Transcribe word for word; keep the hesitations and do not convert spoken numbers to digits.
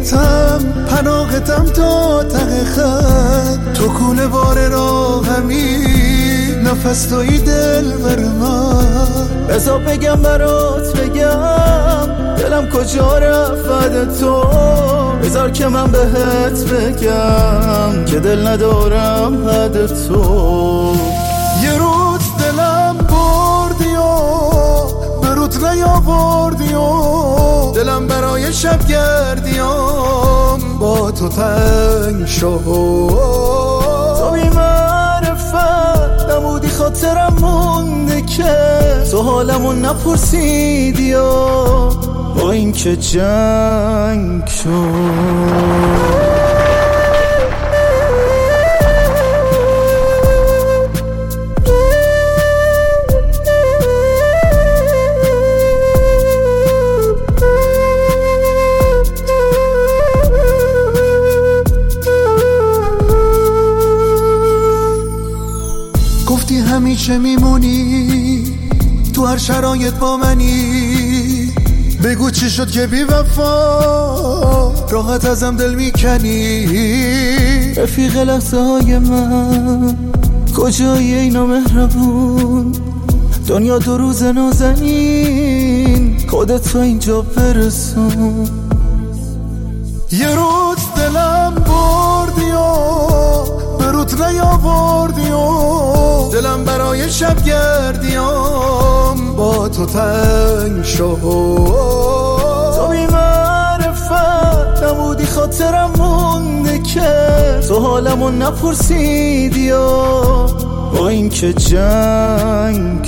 امنیتم پناهتم تا ته خط، تو کوله بار راهمی نفس توی دل بر من. بذار بگم برات بگم دلم کجا رفت تو، بذار که من بهت بگم که دل ندارم حد تو. یه روز دلم بردی و به روت نیاوردی و دلم برای شب گردیام با تو تنگ شد. تو بی معرفت نمودی خاطرم مونده که تو حالمون نپرسیدی و با این که جنگ شد. گفتی همیشه میمونی تو هر شرایط با منی، بگو چی شد که بی وفا راحت ازم دل میکنی. رفیق لحظه های من کجایی اینا مهربون، دنیا دو روز نازنین خودت تو اینجا برسون. یه روز دلم بردی و به روت نیاوردی و دلم برای شب گردیام با تو تنگ شد. تو بی معرفت نمودی خاطرم مونده که تو حالمون نپرسیدی و با این که جنگ